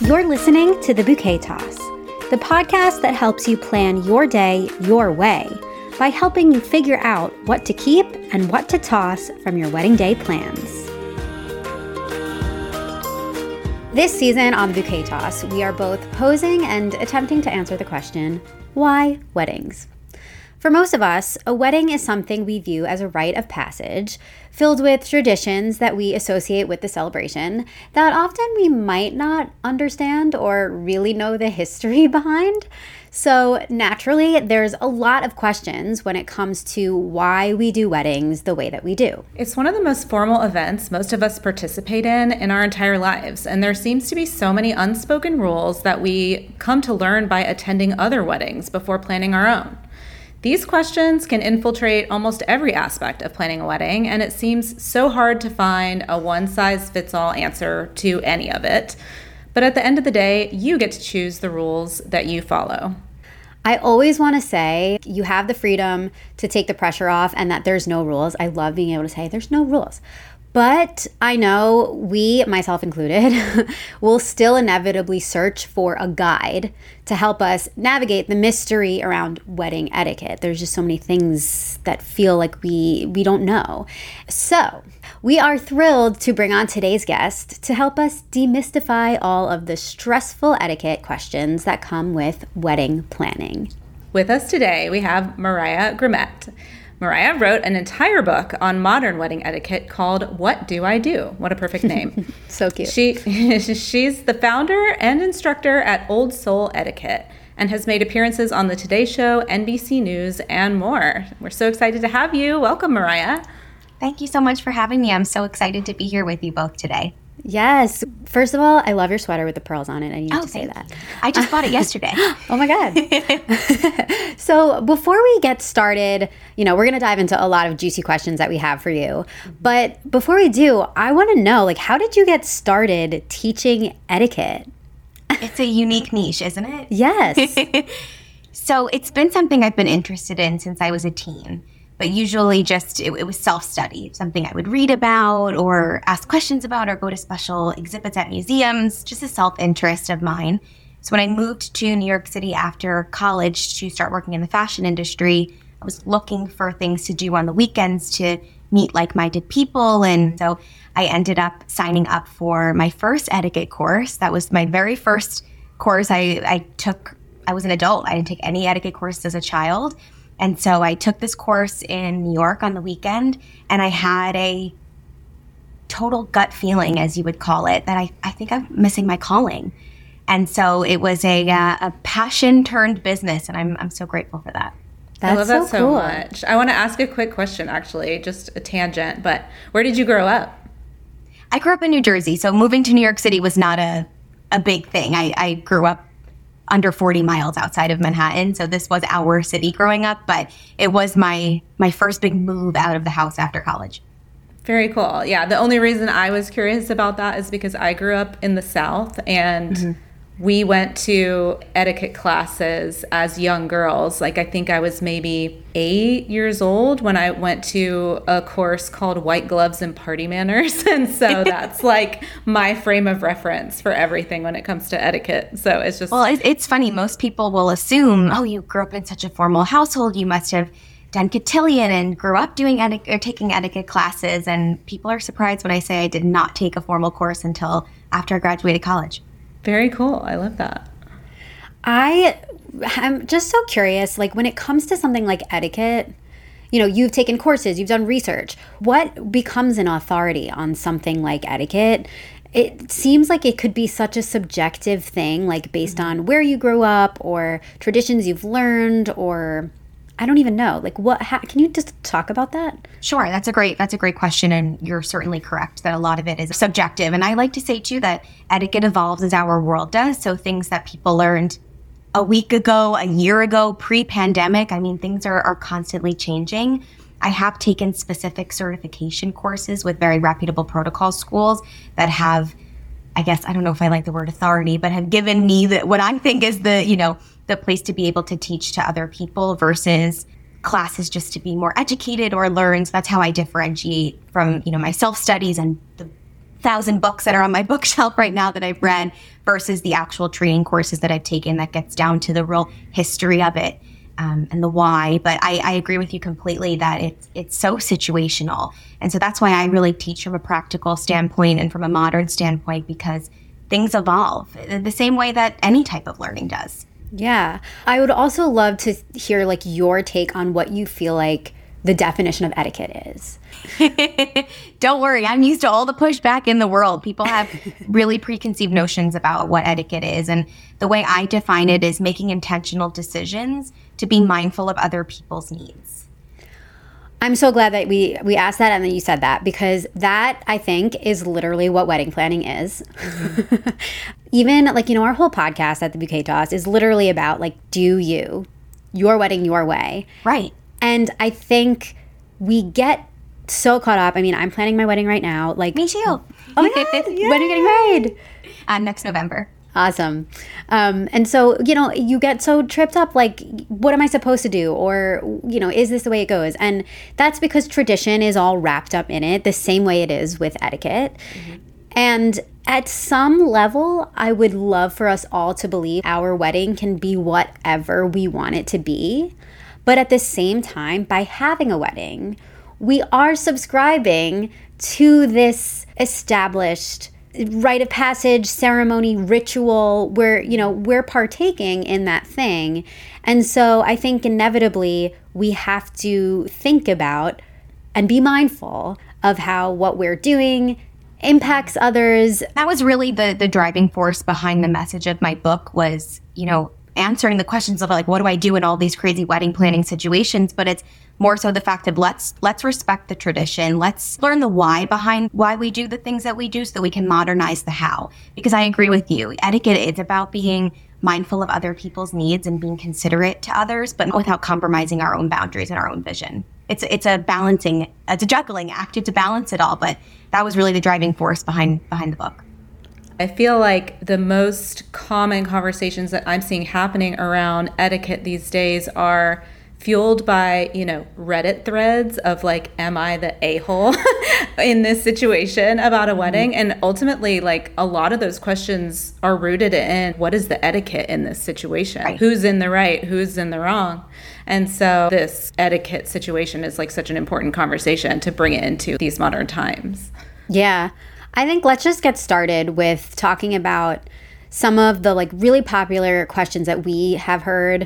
You're listening to The Bouquet Toss, the podcast that helps you plan your day your way by helping you figure out what to keep and what to toss from your wedding day plans. This season on The Bouquet Toss, we are both posing and attempting to answer the question, why weddings? For most of us, a wedding is something we view as a rite of passage, filled with traditions that we associate with the celebration that often we might not understand or really know the history behind. So naturally, there's a lot of questions when it comes to why we do weddings the way that we do. It's one of the most formal events most of us participate in our entire lives, and there seems to be so many unspoken rules that we come to learn by attending other weddings before planning our own. These questions can infiltrate almost every aspect of planning a wedding, and it seems so hard to find a one-size-fits-all answer to any of it. But at the end of the day, you get to choose the rules that you follow. I always want to say you have the freedom to take the pressure off and that there's no rules. I love being able to say there's no rules. But I know we, myself included, will still inevitably search for a guide to help us navigate the mystery around wedding etiquette. There's just so many things that feel like we don't know. So we are thrilled to bring on today's guest to help us demystify all of the stressful etiquette questions that come with wedding planning. With us today, we have Mariah Grimmett. Mariah wrote an entire book on modern wedding etiquette called What Do I Do? What a perfect name. So cute. She's the founder and instructor at Old Soul Etiquette and has made appearances on The Today Show, NBC News, and more. We're so excited to have you. Welcome, Mariah. Thank you so much for having me. I'm so excited to be here with you both today. Yes. First of all, I love your sweater with the pearls on it. I need to say that. I just bought it yesterday. Oh my God. So before we get started, we're going to dive into a lot of juicy questions that we have for you. But before we do, I want to know, how did you get started teaching etiquette? It's a unique niche, isn't it? Yes. So it's been something I've been interested in since I was a teen. But usually it was self-study, something I would read about or ask questions about or go to special exhibits at museums, just a self-interest of mine. So when I moved to New York City after college to start working in the fashion industry, I was looking for things to do on the weekends to meet like-minded people. And so I ended up signing up for my first etiquette course. That was my very first course I took. I was an adult. I didn't take any etiquette courses as a child. And so I took this course in New York on the weekend, and I had a total gut feeling, as you would call it, that I think I'm missing my calling. And so it was a passion turned business, and I'm so grateful for that. I love that so cool. much. I want to ask a quick question, actually, just a tangent, but where did you grow up? I grew up in New Jersey, so moving to New York City was not a big thing. I grew up under 40 miles outside of Manhattan. So this was our city growing up, but it was my first big move out of the house after college. Very cool. Yeah, the only reason I was curious about that is because I grew up in the South and we went to etiquette classes as young girls. I think I was maybe 8 years old when I went to a course called White Gloves and Party Manners. And so that's my frame of reference for everything when it comes to etiquette. So it's just... Well, it's funny. Most people will assume, you grew up in such a formal household. You must have done cotillion and grew up doing taking etiquette classes. And people are surprised when I say I did not take a formal course until after I graduated college. Very cool. I love that. I'm just so curious, when it comes to something like etiquette, you've taken courses, you've done research. What becomes an authority on something like etiquette? It seems like it could be such a subjective thing, based on where you grew up or traditions you've learned, or I don't even know. Can you just talk about that? Sure. That's a great question. And you're certainly correct that a lot of it is subjective. And I like to say, too, that etiquette evolves as our world does. So things that people learned a week ago, a year ago, pre-pandemic, things are constantly changing. I have taken specific certification courses with very reputable protocol schools that have, I don't know if I like the word authority, but have given me what I think is the place to be able to teach to other people versus classes just to be more educated or learn. So that's how I differentiate from, my self-studies and the 1,000 books that are on my bookshelf right now that I've read versus the actual training courses that I've taken that gets down to the real history of it and the why. But I agree with you completely that it's so situational. And so that's why I really teach from a practical standpoint and from a modern standpoint, because things evolve the same way that any type of learning does. Yeah. I would also love to hear like your take on what you feel like the definition of etiquette is. Don't worry, I'm used to all the pushback in the world. People have really preconceived notions about what etiquette is. And the way I define it is making intentional decisions to be mindful of other people's needs. I'm so glad that we asked that and then you said that, because that, I think, is literally what wedding planning is. Mm-hmm. Even like, our whole podcast at the Bouquet Toss is literally about like, do your wedding your way. Right. And I think we get so caught up. I mean, I'm planning my wedding right now. Like, me too. Oh my God, when are you getting married? Next November. Awesome. And so, you get so tripped up, like, what am I supposed to do? Or, is this the way it goes? And that's because tradition is all wrapped up in it the same way it is with etiquette. Mm-hmm. And at some level, I would love for us all to believe our wedding can be whatever we want it to be. But at the same time, by having a wedding, we are subscribing to this established rite of passage, ceremony, ritual, where, we're partaking in that thing. And so I think inevitably we have to think about and be mindful of how what we're doing impacts others. That was really the driving force behind the message of my book was, answering the questions of like, what do I do in all these crazy wedding planning situations? But it's more so the fact of let's respect the tradition. Let's learn the why behind why we do the things that we do so that we can modernize the how. Because I agree with you. Etiquette is about being mindful of other people's needs and being considerate to others, but without compromising our own boundaries and our own vision. It's a juggling act to balance it all. But that was really the driving force behind the book. I feel like the most common conversations that I'm seeing happening around etiquette these days are fueled by, Reddit threads of like, am I the a-hole in this situation about a wedding? And ultimately, like a lot of those questions are rooted in what is the etiquette in this situation? Right. Who's in the right? Who's in the wrong? And so this etiquette situation is like such an important conversation to bring it into these modern times. Yeah. I think let's just get started with talking about some of the like really popular questions that we have heard.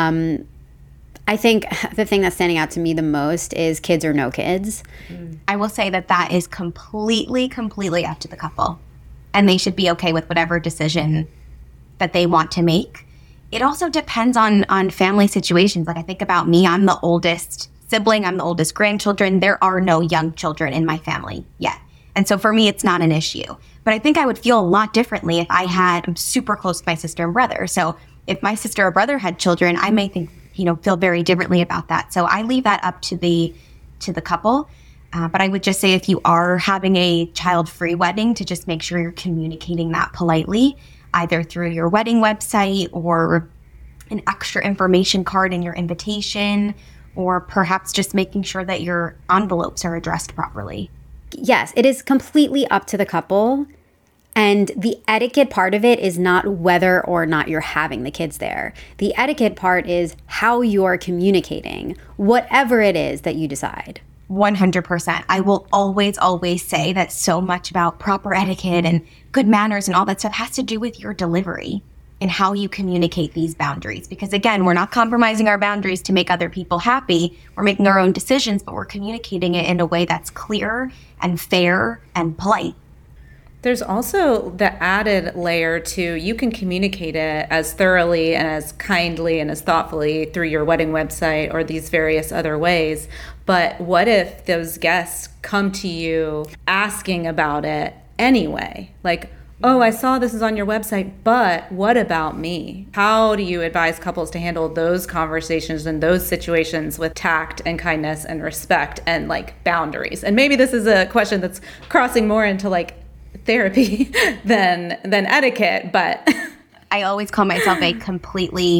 I think the thing that's standing out to me the most is kids or no kids. I will say that is completely up to the couple. And they should be okay with whatever decision that they want to make. It also depends on family situations. Like I think about me, I'm the oldest sibling, I'm the oldest grandchildren. There are no young children in my family yet. And so for me, it's not an issue. But I think I would feel a lot differently if I'm super close to my sister and brother. So if my sister or brother had children, I may feel very differently about that. So I leave that up to the couple. But I would just say if you are having a child-free wedding, to just make sure you're communicating that politely, either through your wedding website or an extra information card in your invitation, or perhaps just making sure that your envelopes are addressed properly. Yes, it is completely up to the couple. And the etiquette part of it is not whether or not you're having the kids there. The etiquette part is how you're communicating, whatever it is that you decide. 100%. I will always say that so much about proper etiquette and good manners and all that stuff has to do with your delivery and how you communicate these boundaries. Because again, we're not compromising our boundaries to make other people happy. We're making our own decisions, but we're communicating it in a way that's clear and fair and polite. There's also the added layer to you can communicate it as thoroughly and as kindly and as thoughtfully through your wedding website or these various other ways. But what if those guests come to you asking about it anyway? Like, oh, I saw this is on your website, but what about me? How do you advise couples to handle those conversations and those situations with tact and kindness and respect and like boundaries? And maybe this is a question that's crossing more into like therapy than etiquette, but I always call myself a completely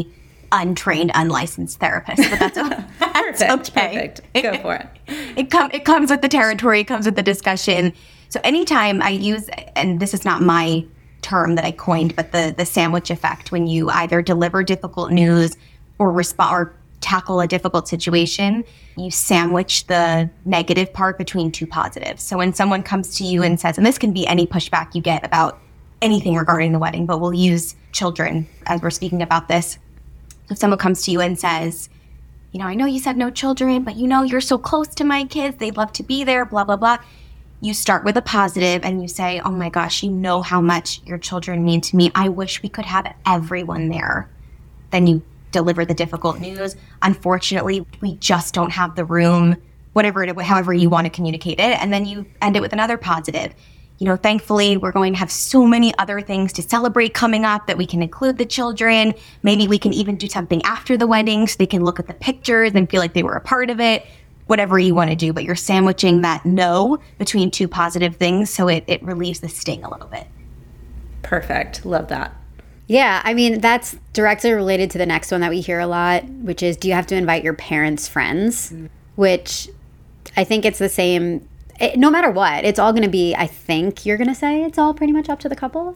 untrained, unlicensed therapist, but that's okay. Perfect. Go for it. It comes with the territory. It comes with the discussion. So anytime I use, and this is not my term that I coined, but the sandwich effect, when you either deliver difficult news or respond or tackle a difficult situation, you sandwich the negative part between two positives. So when someone comes to you and says, and this can be any pushback you get about anything regarding the wedding, but we'll use children as we're speaking about this. If someone comes to you and says, I know you said no children, but you're so close to my kids. They'd love to be there, blah, blah, blah. You start with a positive and you say, oh my gosh, you know how much your children mean to me. I wish we could have everyone there. Then you deliver the difficult news. Unfortunately, we just don't have the room, however you want to communicate it. And then you end it with another positive. Thankfully, we're going to have so many other things to celebrate coming up that we can include the children. Maybe we can even do something after the wedding so they can look at the pictures and feel like they were a part of it. Whatever you want to do, but you're sandwiching that no between two positive things so it relieves the sting a little bit. Perfect. Love that. Yeah, that's directly related to the next one that we hear a lot, which is, do you have to invite your parents' friends? Which I think it's the same. No matter what, it's all going to be, I think you're going to say it's all pretty much up to the couple.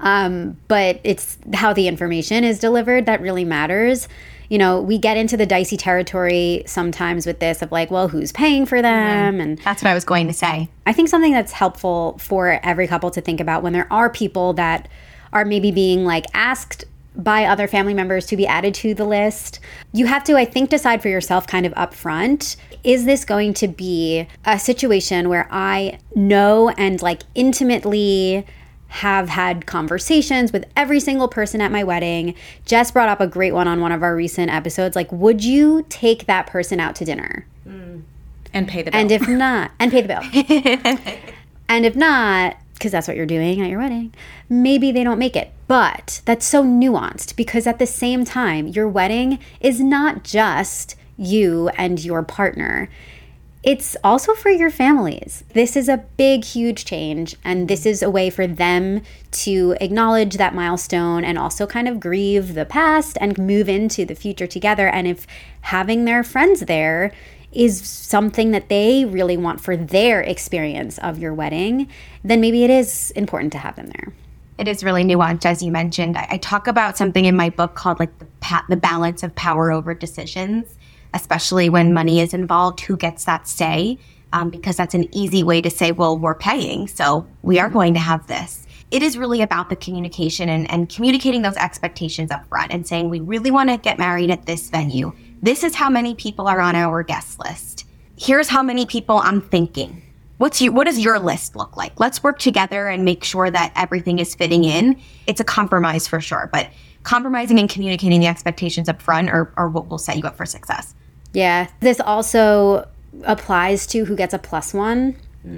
But it's how the information is delivered that really matters. We get into the dicey territory sometimes with this of like, well, who's paying for them? Mm-hmm. And that's what I was going to say. I think something that's helpful for every couple to think about when there are people that are maybe being like asked by other family members to be added to the list, you have to, I think, decide for yourself kind of upfront, is this going to be a situation where I know and like intimately have had conversations with every single person at my wedding? Jess brought up a great one on one of our recent episodes. Like, would you take that person out to dinner? And pay the bill. And if not, and pay the bill. And if not, because that's what you're doing at your wedding, maybe they don't make it. But that's so nuanced because at the same time, your wedding is not just you and your partner. It's also for your families. This is a big, huge change, and this is a way for them to acknowledge that milestone and also kind of grieve the past and move into the future together. And if having their friends there is something that they really want for their experience of your wedding, then maybe it is important to have them there. It is really nuanced, as you mentioned. I talk about something in my book called like the balance of power over decisions, especially when money is involved. Who gets that say? Because that's an easy way to say, well, we're paying, so we are going to have this. It is really about the communication and communicating those expectations up front and saying, we really want to get married at this venue. This is how many people are on our guest list. Here's how many people I'm thinking. What does your list look like? Let's work together and make sure that everything is fitting in. It's a compromise for sure, but compromising and communicating the expectations up front are what will set you up for success. Yeah. This also applies to who gets a +1.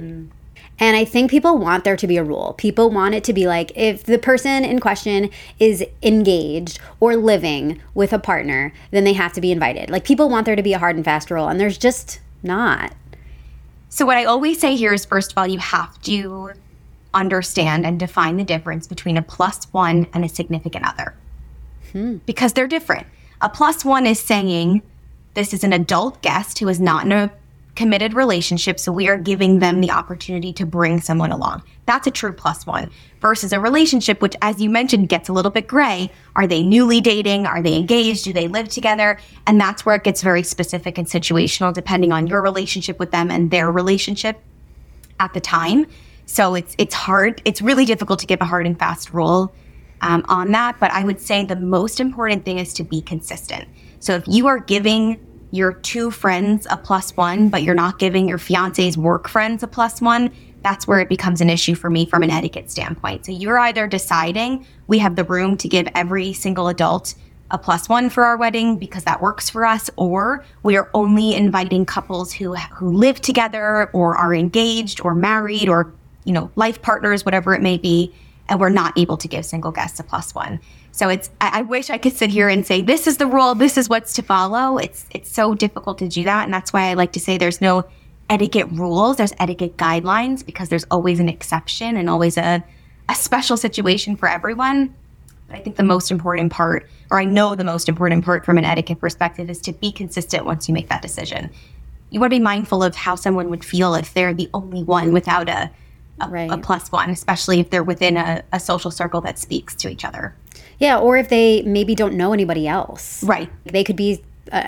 And I think people want there to be a rule. People want it to be like, if the person in question is engaged or living with a partner, then they have to be invited. Like, people want there to be a hard and fast rule, and there's just not. So what I always say here is, first of all, you have to understand and define the difference between a +1 and a significant other. Because they're different. A +1 is saying, this is an adult guest who is not in a committed relationship, so we are giving them the opportunity to bring someone along. That's a true +1. Versus a relationship, which, as you mentioned, gets a little bit gray. Are they newly dating? Are they engaged? Do they live together? And that's where it gets very specific and situational, depending on your relationship with them and their relationship at the time. So it's hard. It's really difficult to give a hard and fast rule on that. But I would say the most important thing is to be consistent. So if you are giving your two friends a +1, but you're not giving your fiance's work friends a +1, that's where it becomes an issue for me from an etiquette standpoint. So you're either deciding we have the room to give every single adult a +1 for our wedding because that works for us, or we are only inviting couples who live together or are engaged or married or, life partners, whatever it may be, and we're not able to give single guests a +1. So I wish I could sit here and say, this is the rule, this is what's to follow. It's so difficult to do that. And that's why I like to say there's no etiquette rules, there's etiquette guidelines, because there's always an exception and always a special situation for everyone. But I think the most important part, or I know the most important part from an etiquette perspective is to be consistent once you make that decision. You want to be mindful of how someone would feel if they're the only one without a plus one, especially if they're within a social circle that speaks to each other. Yeah, or if they maybe don't know anybody else. Right. They could be,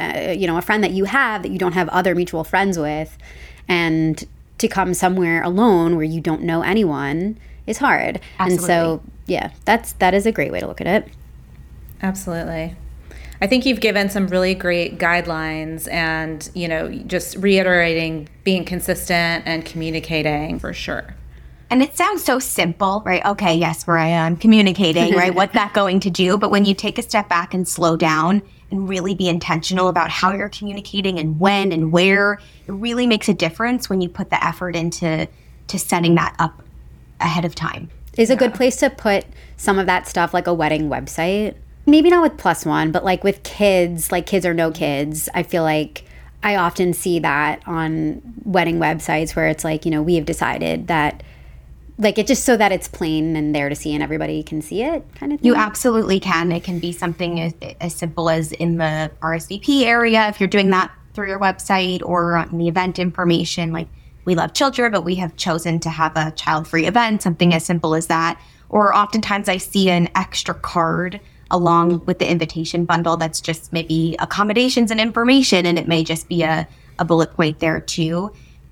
a friend that you have that you don't have other mutual friends with, and to come somewhere alone where you don't know anyone is hard. Absolutely. And so, yeah, that is a great way to look at it. Absolutely. I think you've given some really great guidelines and, just reiterating being consistent and communicating for sure. And it sounds so simple, right? Okay, yes, Mariah, I'm communicating, right? What's that going to do? But when you take a step back and slow down and really be intentional about how you're communicating and when and where, it really makes a difference when you put the effort into setting that up ahead of time. Is a good place to put some of that stuff, like a wedding website. Maybe not with plus one, but like with kids, like kids or no kids, I feel like I often see that on wedding websites where it's like, we have decided that, like, it just so that it's plain and there to see and everybody can see it kind of thing. You absolutely can. It can be something as simple as in the RSVP area, if you're doing that through your website, or on the event information, like we love children, but we have chosen to have a child-free event, something as simple as that. Or oftentimes I see an extra card along with the invitation bundle that's just maybe accommodations and information, and it may just be a bullet point there too.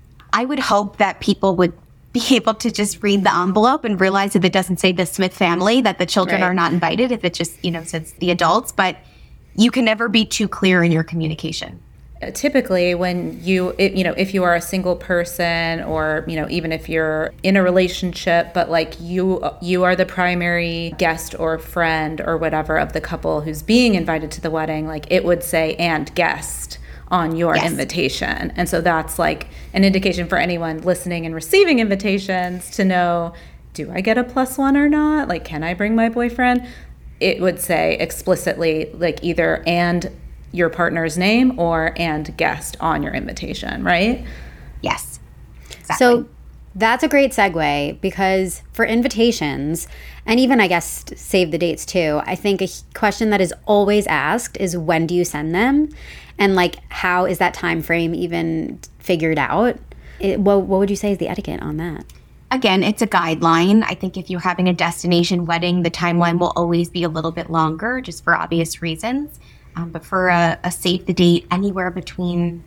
I would hope that people would be able to just read the envelope and realize if it doesn't say the Smith family, that the children are not invited, if it just, says the adults. But you can never be too clear in your communication. Typically, when if you are a single person, or even if you're in a relationship, but like you are the primary guest or friend or whatever of the couple who's being invited to the wedding, like it would say "and guest" on your invitation. And so that's like an indication for anyone listening and receiving invitations to know, do I get a plus one or not? Like, can I bring my boyfriend? It would say explicitly, like, either "and your partner's name" or "and guest" on your invitation, right? Yes, exactly. So that's a great segue, because for invitations, and even I guess save the dates too, I think a question that is always asked is, when do you send them? And like, how is that time frame even figured out? What would you say is the etiquette on that? Again, it's a guideline. I think if you're having a destination wedding, the timeline will always be a little bit longer, just for obvious reasons. But for a save the date, anywhere between,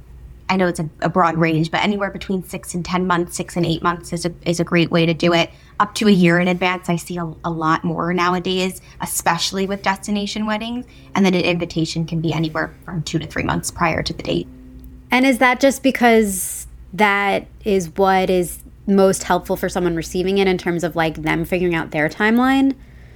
I know it's a broad range, but anywhere between 6 and 10 months, 6 and 8 months is a great way to do it. Up to a year in advance, I see a lot more nowadays, especially with destination weddings. And then an invitation can be anywhere from 2 to 3 months prior to the date. And is that just because that is what is most helpful for someone receiving it in terms of like them figuring out their timeline?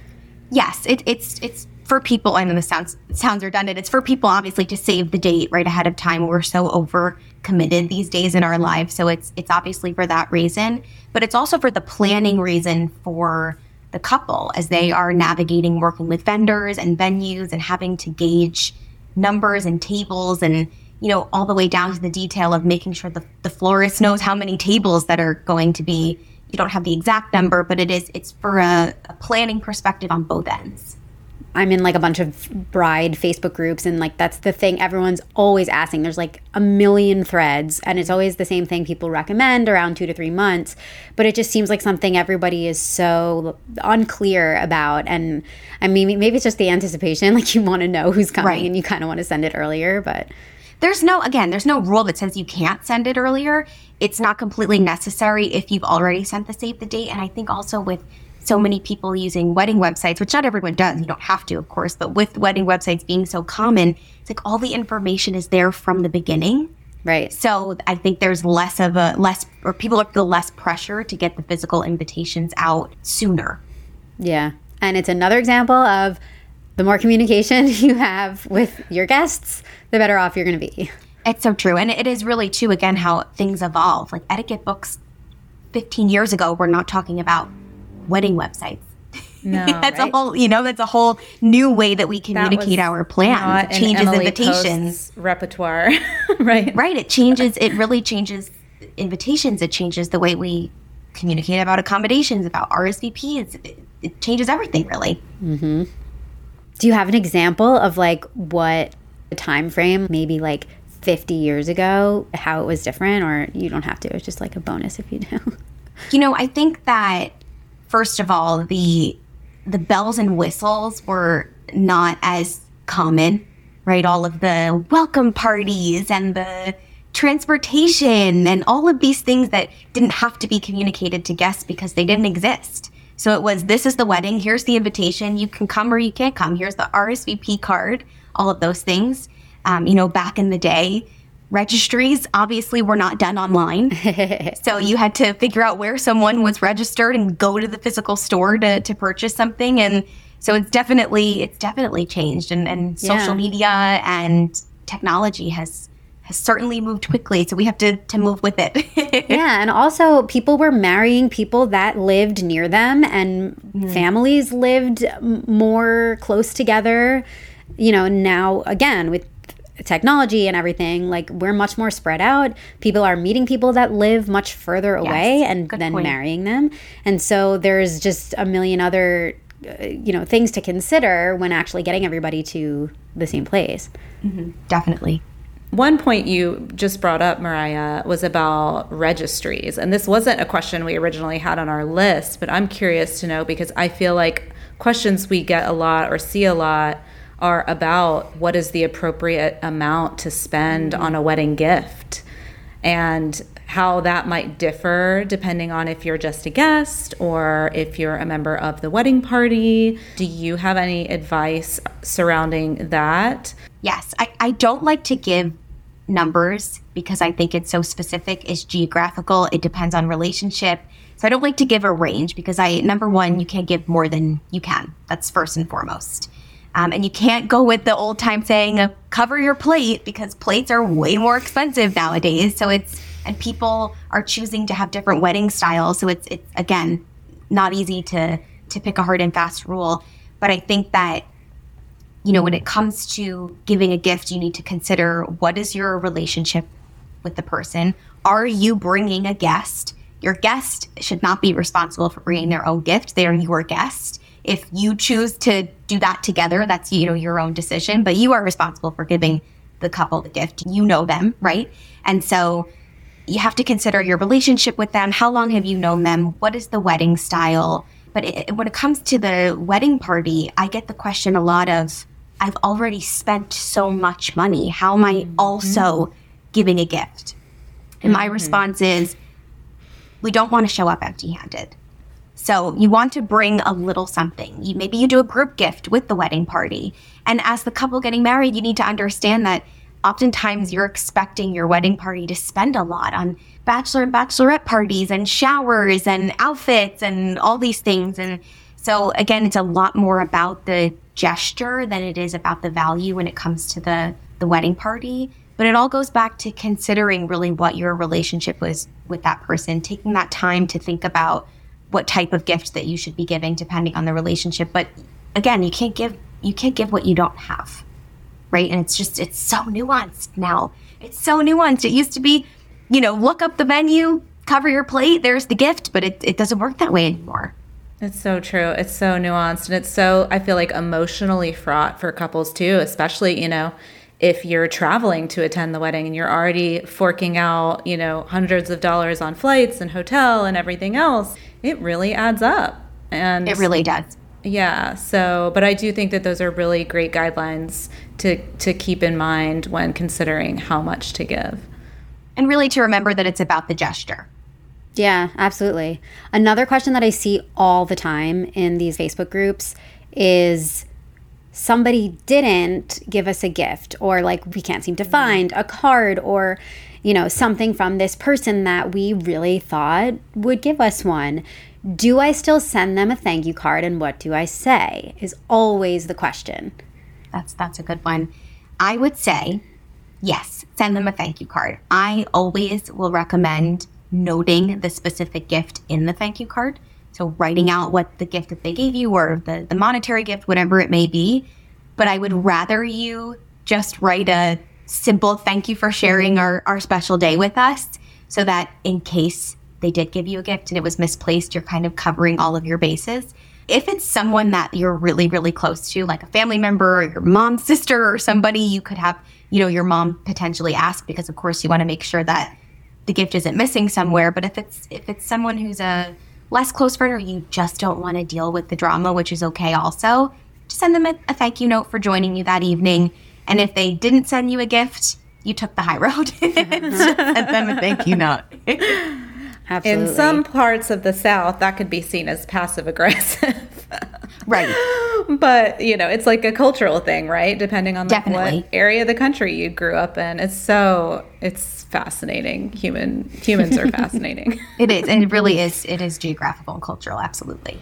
Yes, it's for people. I know this sounds redundant. It's for people, obviously, to save the date right ahead of time. We're so over committed these days in our lives, so it's obviously for that reason. But it's also for the planning reason for the couple, as they are navigating working with vendors and venues and having to gauge numbers and tables, and all the way down to the detail of making sure the florist knows how many tables that are going to be. You don't have the exact number, but it's for a planning perspective on both ends. I'm in like a bunch of bride Facebook groups, and like that's the thing everyone's always asking. There's like a million threads, and it's always the same thing people recommend, around 2 to 3 months. But it just seems like something everybody is so unclear about. And I mean, maybe it's just the anticipation, like you want to know who's coming, right, and you kind of want to send it earlier. But there's no rule that says you can't send it earlier. It's not completely necessary if you've already sent the save the date. And I think also with so many people using wedding websites, which not everyone does, you don't have to, of course, but with wedding websites being so common, it's like all the information is there from the beginning. Right. So I think there's people feel less pressure to get the physical invitations out sooner. Yeah. And it's another example of the more communication you have with your guests, the better off you're going to be. It's so true. And it is really, too, again, how things evolve. Like etiquette books 15 years ago were not talking about wedding websites. No, that's right? That's a whole new way that we communicate our plans. It changes invitations. Repertoire, right? Right. It really changes invitations. It changes the way we communicate about accommodations, about RSVPs. It changes everything, really. Mm-hmm. Do you have an example of like what a time frame, maybe like 50 years ago, how it was different? Or you don't have to. It's just like a bonus if you do. I think that, first of all, the bells and whistles were not as common, right? All of the welcome parties and the transportation and all of these things that didn't have to be communicated to guests because they didn't exist. So it was, this is the wedding, here's the invitation, you can come or you can't come, here's the RSVP card, all of those things. Back in the day, registries obviously were not done online. So you had to figure out where someone was registered and go to the physical store to purchase something. And so it's definitely changed. And social media and technology has certainly moved quickly. So we have to move with it. Yeah. And also people were marrying people that lived near them, and families lived more close together. Now again, with technology and everything, like we're much more spread out. People are meeting people that live much further away and then marrying them. And so there's just a million other, things to consider when actually getting everybody to the same place. Mm-hmm. Definitely. One point you just brought up, Mariah, was about registries. And this wasn't a question we originally had on our list, but I'm curious to know, because I feel like questions we get a lot or see a lot are about what is the appropriate amount to spend on a wedding gift, and how that might differ depending on if you're just a guest or if you're a member of the wedding party. Do you have any advice surrounding that? Yes, I don't like to give numbers because I think it's so specific. It's geographical. It depends on relationship. So I don't like to give a range because number one, you can't give more than you can. That's first and foremost. And you can't go with the old time saying, cover your plate, because plates are way more expensive nowadays. And people are choosing to have different wedding styles. So it's again, not easy to pick a hard and fast rule. But I think that, when it comes to giving a gift, you need to consider, what is your relationship with the person? Are you bringing a guest? Your guest should not be responsible for bringing their own gift. They are your guest. If you choose to do that together, that's, your own decision, but you are responsible for giving the couple the gift. You know them, right? And so you have to consider your relationship with them. How long have you known them? What is the wedding style? But when it comes to the wedding party, I get the question a lot of, I've already spent so much money. How am I also giving a gift? And my response is, we don't want to show up empty-handed. So you want to bring a little something. Maybe you do a group gift with the wedding party. And as the couple getting married, you need to understand that oftentimes you're expecting your wedding party to spend a lot on bachelor and bachelorette parties and showers and outfits and all these things. And so again, it's a lot more about the gesture than it is about the value when it comes to the wedding party. But it all goes back to considering really what your relationship was with that person, taking that time to think about what type of gift that you should be giving depending on the relationship. But again, you can't give what you don't have, right? And it's so nuanced now. It's so nuanced. It used to be, look up the menu, cover your plate, there's the gift, but it doesn't work that way anymore. It's so true. It's so nuanced, and it's so, I feel like, emotionally fraught for couples too, especially, if you're traveling to attend the wedding and you're already forking out, hundreds of dollars on flights and hotel and everything else. It really adds up. And it really does. Yeah. So, but I do think that those are really great guidelines to keep in mind when considering how much to give. And really to remember that it's about the gesture. Yeah, absolutely. Another question that I see all the time in these Facebook groups is, somebody didn't give us a gift, or like we can't seem to find a card or, something from this person that we really thought would give us one. Do I still send them a thank you card, and what do I say is always the question. That's a good one. I would say, yes, send them a thank you card. I always will recommend noting the specific gift in the thank you card. So writing out what the gift that they gave you, or the monetary gift, whatever it may be. But I would rather you just write a simple thank you for sharing our special day with us, so that in case they did give you a gift and it was misplaced, you're kind of covering all of your bases. if it's someone that you're really, really close to, like a family member or your mom's sister or somebody, you could have, your mom potentially ask, because of course you want to make sure that the gift isn't missing somewhere. But if it's someone who's a less close friend, or you just don't want to deal with the drama, which is okay also, just send them a thank you note for joining you that evening. And if they didn't send you a gift, you took the high road and sent them a thank you note. Absolutely. In some parts of the South, that could be seen as passive aggressive. Right. But, it's like a cultural thing, right? Depending on Definitely. what area of the country you grew up in. It's fascinating. Humans are fascinating. It is. And it really is. It is geographical and cultural. Absolutely.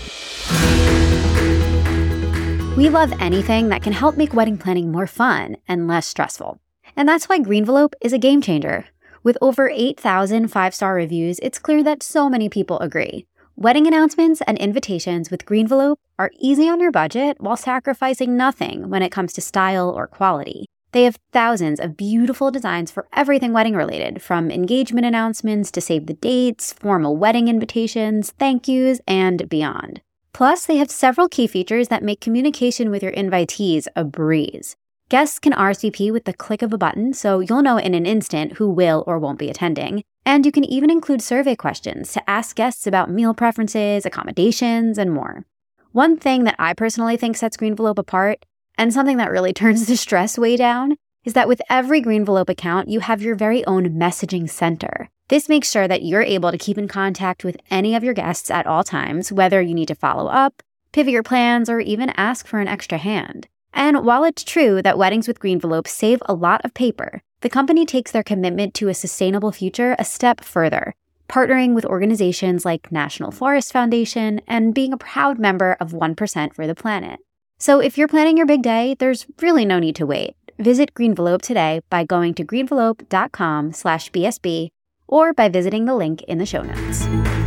We love anything that can help make wedding planning more fun and less stressful. And that's why Greenvelope is a game changer. With over 8,000 five-star reviews, it's clear that so many people agree. Wedding announcements and invitations with Greenvelope are easy on your budget while sacrificing nothing when it comes to style or quality. They have thousands of beautiful designs for everything wedding related, from engagement announcements to save the dates, formal wedding invitations, thank yous, and beyond. Plus, they have several key features that make communication with your invitees a breeze. Guests can RSVP with the click of a button, so you'll know in an instant who will or won't be attending. And you can even include survey questions to ask guests about meal preferences, accommodations, and more. One thing that I personally think sets Greenvelope apart, and something that really turns the stress way down, is that with every Greenvelope account, you have your very own messaging center. This makes sure that you're able to keep in contact with any of your guests at all times, whether you need to follow up, pivot your plans, or even ask for an extra hand. And while it's true that weddings with Greenvelope save a lot of paper, the company takes their commitment to a sustainable future a step further, partnering with organizations like National Forest Foundation and being a proud member of 1% for the Planet. So if you're planning your big day, there's really no need to wait. Visit Greenvelope today by going to greenvelope.com/BSB or by visiting the link in the show notes.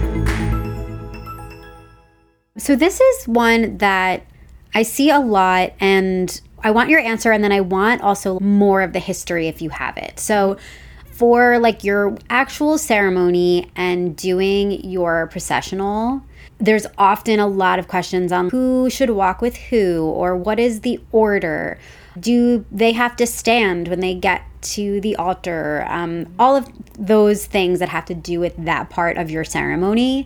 So this is one that I see a lot, and I want your answer, and then I want also more of the history if you have it. So for like your actual ceremony and doing your processional, there's often a lot of questions on who should walk with who, or what is the order? Do they have to stand when they get to the altar? All of those things that have to do with that part of your ceremony.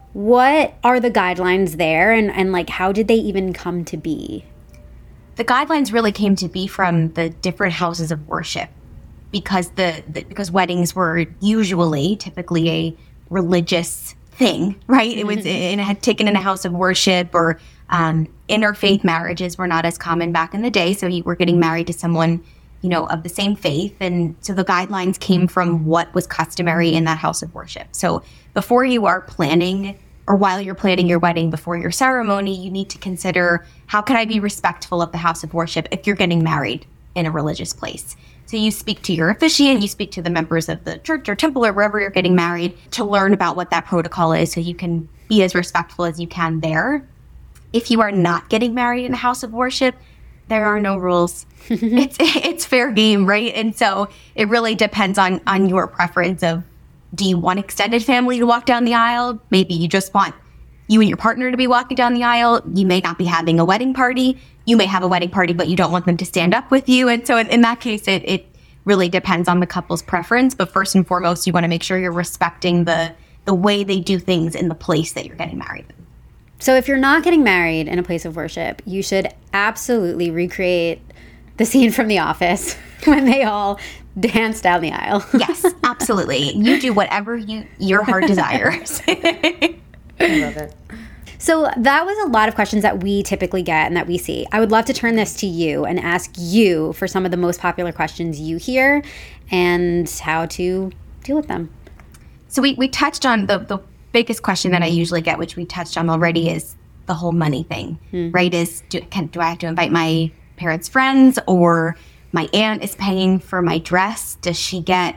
What are the guidelines there, and like how did they even come to be? The guidelines really came to be from the different houses of worship, because because weddings were typically a religious thing, right? It had taken in a house of worship, or interfaith marriages were not as common back in the day. So you were getting married to someone, of the same faith. And so the guidelines came from what was customary in that house of worship. So before you are planning, or while you're planning your wedding, before your ceremony, you need to consider, how can I be respectful of the house of worship if you're getting married in a religious place? So you speak to your officiant, you speak to the members of the church or temple or wherever you're getting married to learn about what that protocol is, so you can be as respectful as you can there. If you are not getting married in a house of worship, there are no rules. It's fair game, right? And so it really depends on your preference of, do you want extended family to walk down the aisle? Maybe you just want you and your partner to be walking down the aisle. You may not be having a wedding party. You may have a wedding party, but you don't want them to stand up with you. And so in that case, it really depends on the couple's preference. But first and foremost, you want to make sure you're respecting the way they do things in the place that you're getting married in. So if you're not getting married in a place of worship, you should absolutely recreate the scene from The Office when they all dance down the aisle. Yes, absolutely. You do whatever your heart desires. I love it. So that was a lot of questions that we typically get and that we see. I would love to turn this to you and ask you for some of the most popular questions you hear and how to deal with them. So we touched on the biggest question that I usually get, which we touched on already, is the whole money thing, right? Is do I have to invite my parents' friends, or my aunt is paying for my dress? Does she get,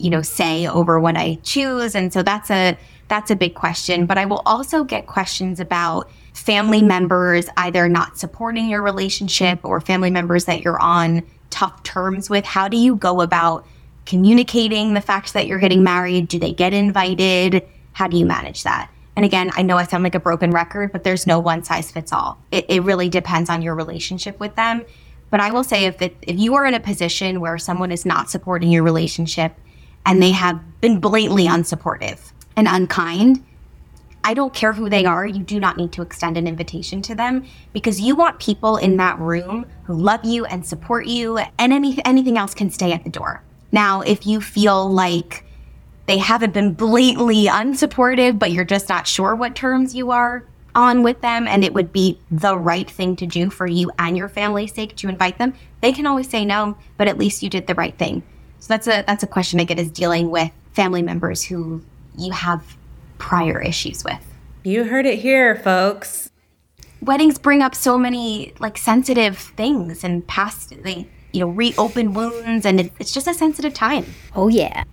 say over what I choose? And so that's a big question. But I will also get questions about family members either not supporting your relationship, or family members that you're on tough terms with. How do you go about communicating the fact that you're getting married? Do they get invited? How do you manage that? And again, I know I sound like a broken record, but there's no one size fits all. It really depends on your relationship with them. But I will say if you are in a position where someone is not supporting your relationship and they have been blatantly unsupportive and unkind, I don't care who they are. You do not need to extend an invitation to them, because you want people in that room who love you and support you, and anything else can stay at the door. Now, if you feel like they haven't been blatantly unsupportive, but you're just not sure what terms you are on with them, and it would be the right thing to do for you and your family's sake to invite them, they can always say no, but at least you did the right thing. So that's a question I get, is dealing with family members who you have prior issues with. You heard it here, folks. Weddings bring up so many sensitive things and they reopen wounds, and it's just a sensitive time. Oh yeah.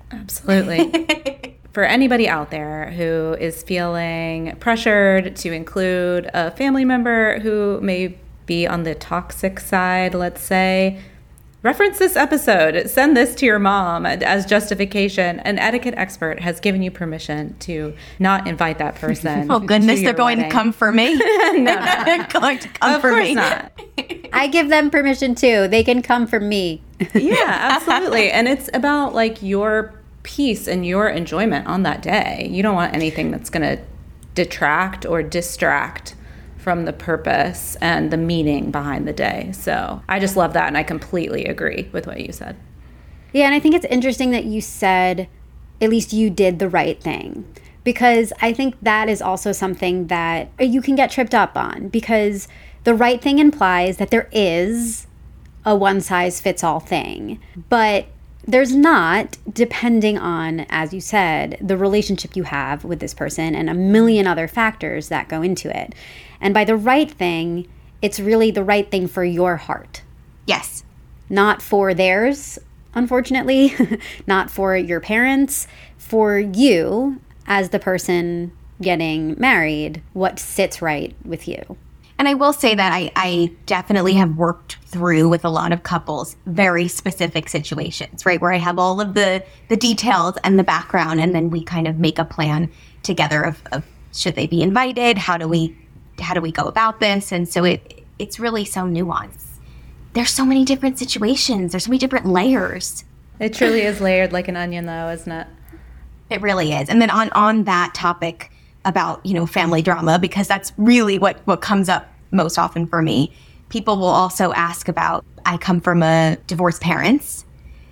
Absolutely. For anybody out there who is feeling pressured to include a family member who may be on the toxic side, let's say, reference this episode. Send this to your mom as justification. An etiquette expert has given you permission to not invite that person. Oh, goodness, they're going to come for me? No. They're going to come for me. Of course not. I give them permission too. They can come for me. Yeah, absolutely. And it's about your peace and your enjoyment on that day. You don't want anything that's going to detract or distract from the purpose and the meaning behind the day. So I just love that, and I completely agree with what you said. Yeah, and I think it's interesting that you said at least you did the right thing, because I think that is also something that you can get tripped up on, because the right thing implies that there is a one-size-fits-all thing, but there's not, depending on, as you said, the relationship you have with this person and a million other factors that go into it. And by the right thing, it's really the right thing for your heart. Yes. Not for theirs, unfortunately, not for your parents, for you as the person getting married, what sits right with you. And I will say that I definitely have worked through with a lot of couples very specific situations, right? Where I have all of the details and the background, and then we kind of make a plan together of should they be invited? How do we go about this? And so it's really so nuanced. There's so many different situations. There's so many different layers. It truly is layered like an onion, though, isn't it? It really is. And then on that topic about, family drama, because that's really what comes up most often for me. People will also ask about, I come from a divorced parents,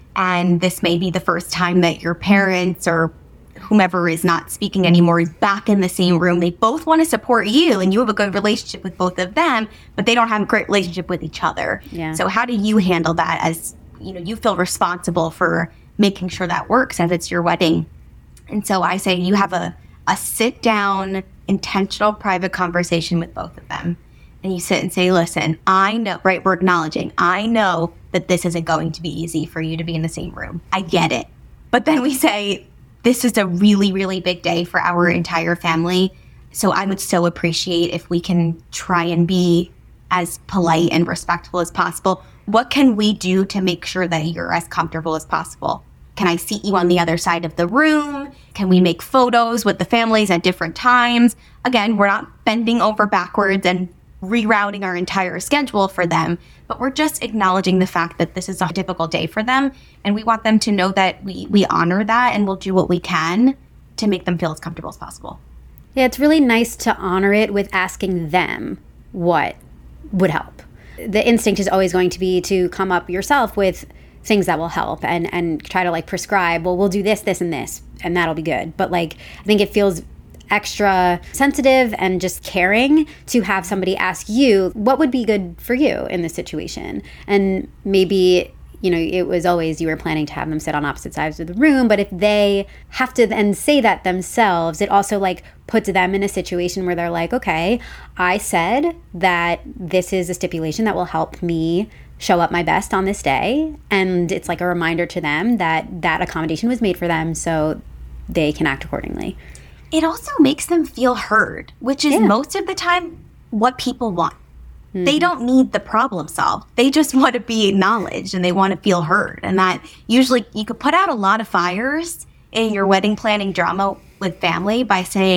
and this may be the first time that your parents or whomever is not speaking anymore is back in the same room. They both want to support you, and you have a good relationship with both of them, but they don't have a great relationship with each other. Yeah. So how do you handle that, as you feel responsible for making sure that works as it's your wedding? And so I say you have a sit down, intentional, private conversation with both of them. And you sit and say, listen, I know, right? We're acknowledging, I know that this isn't going to be easy for you to be in the same room. I get it. But then we say, this is a really, really big day for our entire family. So I would so appreciate if we can try and be as polite and respectful as possible. What can we do to make sure that you're as comfortable as possible? Can I seat you on the other side of the room? Can we make photos with the families at different times? Again, we're not bending over backwards and rerouting our entire schedule for them, but we're just acknowledging the fact that this is a difficult day for them, and we want them to know that we honor that, and we'll do what we can to make them feel as comfortable as possible. Yeah, it's really nice to honor it with asking them what would help. The instinct is always going to be to come up yourself with things that will help and try to prescribe, well, we'll do this, this, and this, and that'll be good. But I think it feels extra sensitive and just caring to have somebody ask you what would be good for you in this situation. And maybe, it was always you were planning to have them sit on opposite sides of the room, but if they have to then say that themselves, it also puts them in a situation where they're like, okay, I said that this is a stipulation that will help me show up my best on this day. And it's a reminder to them that that accommodation was made for them so they can act accordingly. It also makes them feel heard, which is most of the time what people want. Mm-hmm. They don't need the problem solved. They just want to be acknowledged, and they want to feel heard. And that usually you could put out a lot of fires in your wedding planning drama with family by saying,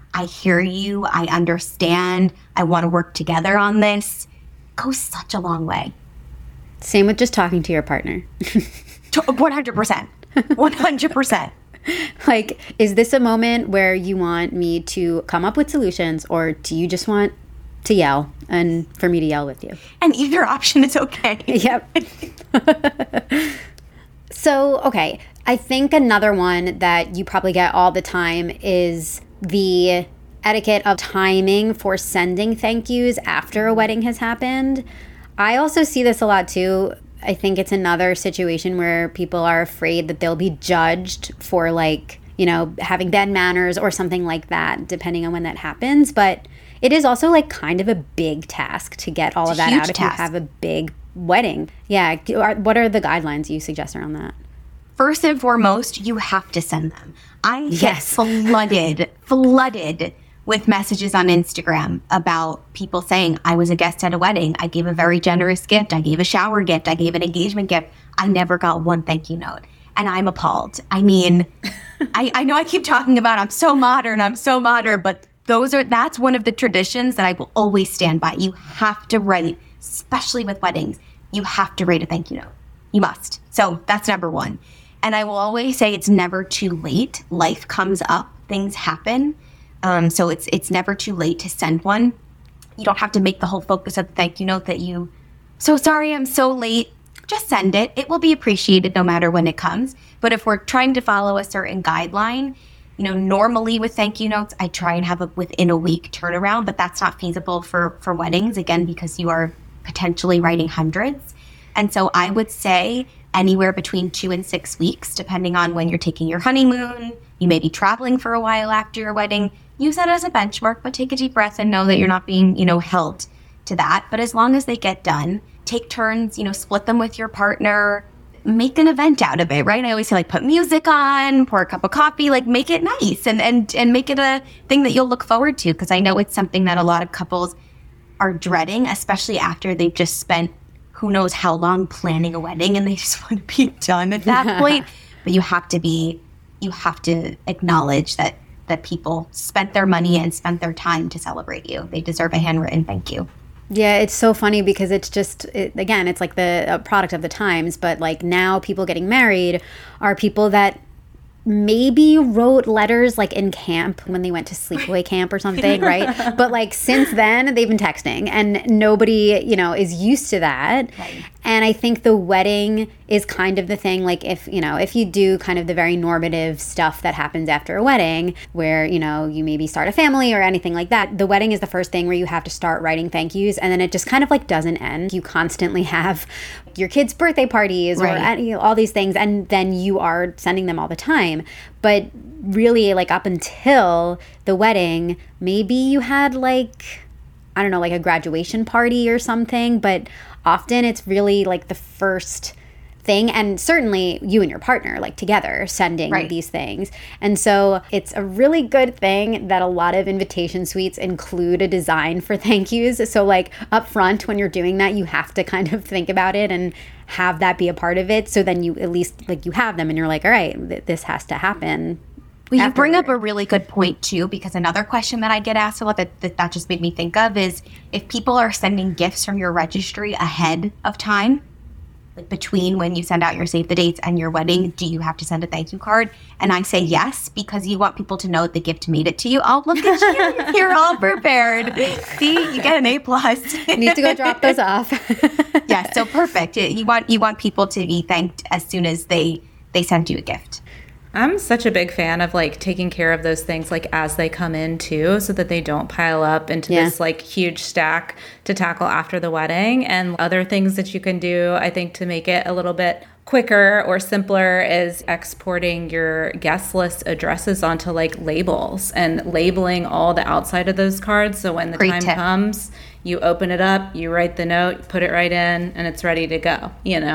I hear you, I understand, I want to work together on this, goes such a long way. Same with just talking to your partner. 100%. 100%. Like, is this a moment where you want me to come up with solutions, or do you just want to yell and for me to yell with you? And either option is okay. Yep. So, okay, I think another one that you probably get all the time is the etiquette of timing for sending thank yous after a wedding has happened. I also see this a lot too. I think it's another situation where people are afraid that they'll be judged for, like, you know, having bad manners or something like that, depending on when that happens. But it is also like kind of a big task to get all of that out if you have a big wedding. Yeah. What are the guidelines you suggest around that? First and foremost, you have to send them. I get flooded with messages on Instagram about people saying, I was a guest at a wedding. I gave a very generous gift. I gave a shower gift. I gave an engagement gift. I never got one thank you note. And I'm appalled. I mean, I know I keep talking about I'm so modern, but that's one of the traditions that I will always stand by. You have to write, especially with weddings, you have to write a thank you note. You must. So that's number one. And I will always say it's never too late. Life comes up, things happen. So it's never too late to send one. You don't have to make the whole focus of the thank you note that so sorry I'm so late. Just send it. It will be appreciated no matter when it comes. But if we're trying to follow a certain guideline, you know, normally with thank you notes, I try and have a within a week turnaround, but that's not feasible for weddings, again, because you are potentially writing hundreds. And so I would say anywhere between 2 and 6 weeks, depending on when you're taking your honeymoon. You may be traveling for a while after your wedding. Use that as a benchmark, but take a deep breath and know that you're not being, held to that. But as long as they get done, take turns, split them with your partner, make an event out of it, right? I always say, like, put music on, pour a cup of coffee, like, make it nice and make it a thing that you'll look forward to. Because I know it's something that a lot of couples are dreading, especially after they've just spent who knows how long planning a wedding and they just want to be done at that point. But you have to acknowledge that people spent their money and spent their time to celebrate you. They deserve a handwritten thank you. Yeah, it's so funny because it's just, again, it's like the product of the times, but like now people getting married are people that maybe wrote letters like in camp when they went to sleepaway camp or something, right? But like since then they've been texting and nobody, is used to that. Right. And I think the wedding is kind of the thing, like if you do kind of the very normative stuff that happens after a wedding where, you maybe start a family or anything like that, the wedding is the first thing where you have to start writing thank yous, and then it just kind of like doesn't end. You constantly have your kids' birthday parties or all these things, and then you are sending them all the time. But really, like up until the wedding, maybe you had like a graduation party or something, but often it's really like the first thing, and certainly you and your partner, like together, sending these things. And so it's a really good thing that a lot of invitation suites include a design for thank yous. So like up front when you're doing that, you have to kind of think about it and have that be a part of it. So then you at least like you have them and you're like, all right, this has to happen. Well, you bring up a really good point, too, because another question that I get asked a lot that just made me think of is if people are sending gifts from your registry ahead of time, like between when you send out your save the dates and your wedding, do you have to send a thank you card? And I say yes, because you want people to know the gift made it to you. Oh, look at you. You're all prepared. See, you get an A+. You need to go drop those off. Yeah, so perfect. You want people to be thanked as soon as they send you a gift. I'm such a big fan of like taking care of those things like as they come in too, so that they don't pile up into this like huge stack to tackle after the wedding. And other things that you can do, I think, to make it a little bit quicker or simpler is exporting your guest list addresses onto like labels and labeling all the outside of those cards. So when the time comes, you open it up, you write the note, put it right in, and it's ready to go,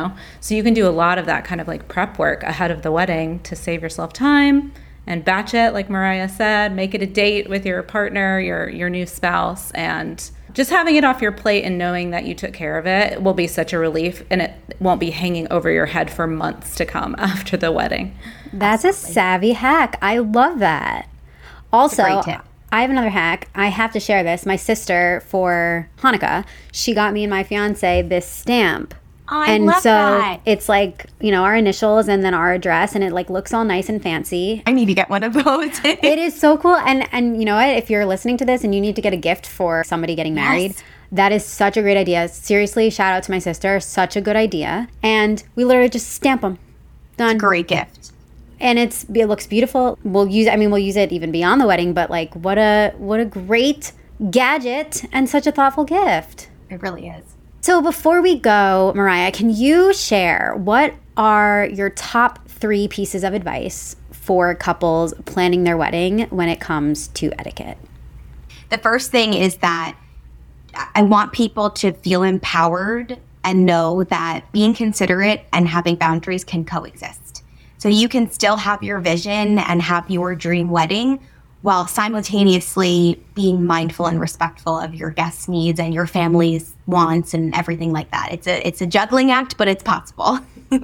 So you can do a lot of that kind of like prep work ahead of the wedding to save yourself time and batch it, like Mariah said, make it a date with your partner, your new spouse, and just having it off your plate and knowing that you took care of it will be such a relief, and it won't be hanging over your head for months to come after the wedding. That's a savvy hack. I love that. Also, I have another hack. I have to share this. My sister, for Hanukkah, she got me and my fiance this stamp. Oh, I love that. It's like, our initials and then our address, and it like looks all nice and fancy. I need to get one of those. It is so cool. And you know what? If you're listening to this and you need to get a gift for somebody getting married, that is such a great idea. Seriously, shout out to my sister. Such a good idea. And we literally just stamp them. Done. It's a great gift. And it looks beautiful. We'll use it even beyond the wedding, but like what a great gadget and such a thoughtful gift. It really is. So before we go, Mariah, can you share what are your top 3 pieces of advice for couples planning their wedding when it comes to etiquette? The first thing is that I want people to feel empowered and know that being considerate and having boundaries can coexist. So you can still have your vision and have your dream wedding while simultaneously being mindful and respectful of your guests' needs and your family's wants and everything like that. It's a juggling act, but it's possible.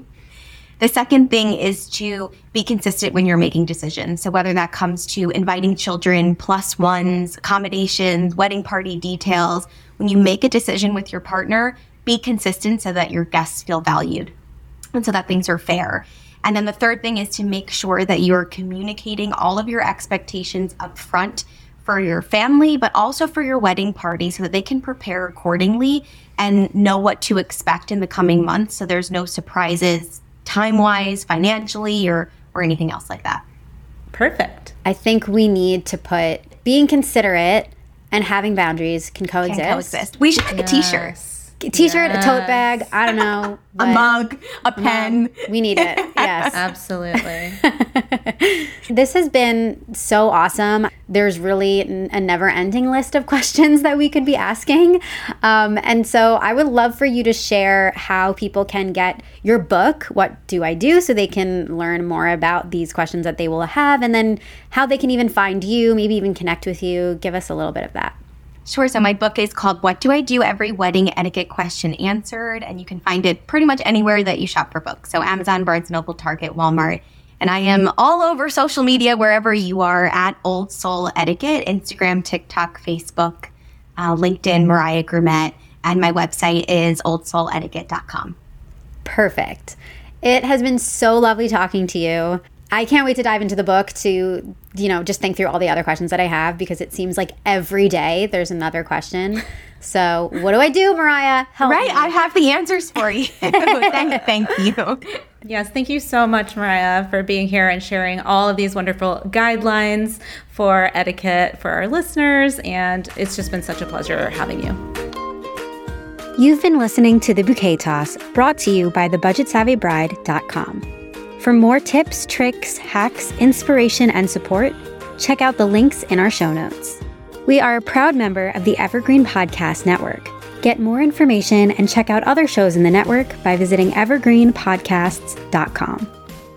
The second thing is to be consistent when you're making decisions. So whether that comes to inviting children, +1s, accommodations, wedding party details, when you make a decision with your partner, be consistent so that your guests feel valued and so that things are fair. And then the third thing is to make sure that you're communicating all of your expectations up front for your family, but also for your wedding party so that they can prepare accordingly and know what to expect in the coming months. So there's no surprises time-wise, financially, or anything else like that. Perfect. I think we need to put being considerate and having boundaries can coexist. We should make a t-shirt. T-shirt, a tote bag, I don't know. A mug, a pen. We need it, yes. Absolutely. This has been so awesome. There's really a never-ending list of questions that we could be asking. And so I would love for you to share how people can get your book, What Do I Do, so they can learn more about these questions that they will have, and then how they can even find you, maybe even connect with you. Give us a little bit of that. Sure. So my book is called What Do I Do? Every Wedding Etiquette Question Answered. And you can find it pretty much anywhere that you shop for books. So Amazon, Barnes & Noble, Target, Walmart. And I am all over social media, wherever you are, at Old Soul Etiquette, Instagram, TikTok, Facebook, LinkedIn, Mariah Grummet. And my website is oldsoulettiquette.com. Perfect. It has been so lovely talking to you. I can't wait to dive into the book to, just think through all the other questions that I have, because it seems like every day there's another question. So what do I do, Mariah? Help me. I have the answers for you. Thank you. Yes, thank you so much, Mariah, for being here and sharing all of these wonderful guidelines for etiquette for our listeners. And it's just been such a pleasure having you. You've been listening to The Bouquet Toss, brought to you by thebudgetsavvybride.com. For more tips, tricks, hacks, inspiration, and support, check out the links in our show notes. We are a proud member of the Evergreen Podcast Network. Get more information and check out other shows in the network by visiting evergreenpodcasts.com.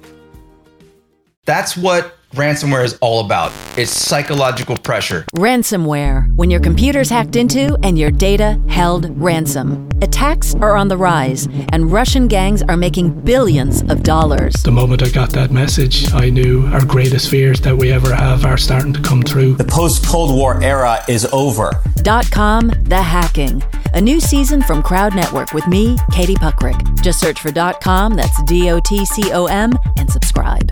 That's what ransomware is all about. It's psychological pressure. Ransomware, when your computer's hacked into and your data held ransom. Attacks are on the rise, and Russian gangs are making billions of dollars. The moment I got that message, I knew our greatest fears that we ever have are starting to come true. The post-Cold War era is over. .com, The Hacking. A new season from Crowd Network with me, Katie Puckrick. Just search for .com, that's DOTCOM, and subscribe.